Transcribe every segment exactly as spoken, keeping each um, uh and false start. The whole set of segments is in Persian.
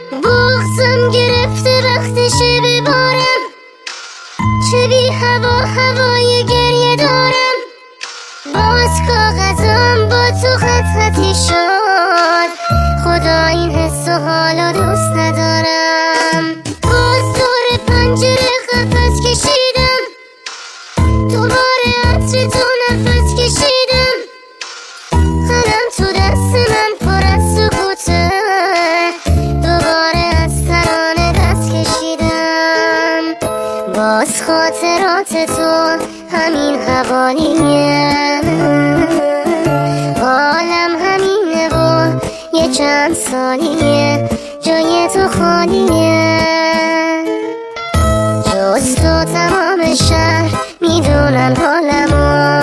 بغزم گرفته وقتشه ببارم، چه بی هوا هوای گریه دارم. باز کاغذم با تو خط خطی شد، خدا این حس و حالو دوست ندارم. باز دور پنجره قفس کشیدم، دوباره عطر تو نفس کشیدم. قلم تو دست من پر از سکوته، دوباره از ترانه دست کشیدم. باز خاطرات تو همین حوالیه، حالم همینه و یه چند سالیه جای تو خالیه. جز تو تمام شهر میدونن حالمو،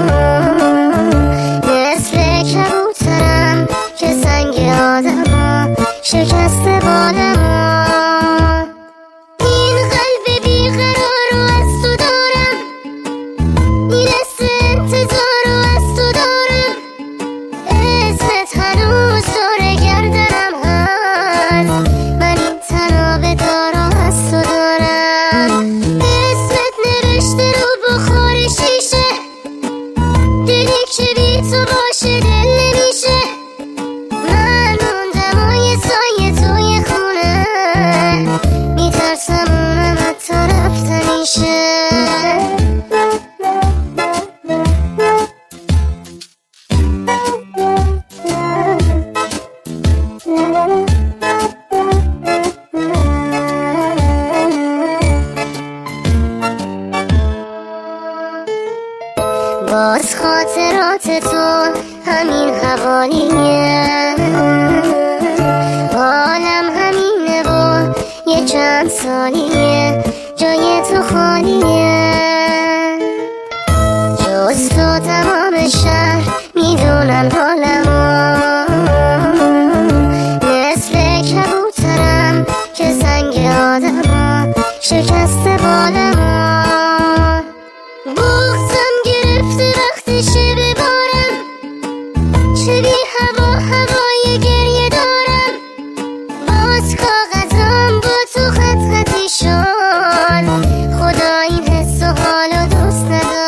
مثل کبوترم که سنگ آدمو شکسته بالمو. این قلب بیقرار رو از تو دارم، این حس انتظار رو از تو دارم. اسمت هنوز دور گردنم هست، من این تناب دارم از تو دارم. اسمت نوشته رو بخار شیشه، دلی که بی تو باشه دل نمیشه. من موندم و یه سایه توی خونه، میترسم اونم حتی رفته میشه. باز خاطرات تو همین حوالیه، حالم همینه و یه چند سالیه جای تو خالیه. جز تو تمام شهر میدونن حالمو، مثل کبوترم که سنگ آدمو شکسته بالمو. بغزم گرفته وقتشه ببارم، چه بی هوا هوای گریه دارم. باز کاغذم با تو خط خطی شد، خدا این حس و حالو دوست ندارم.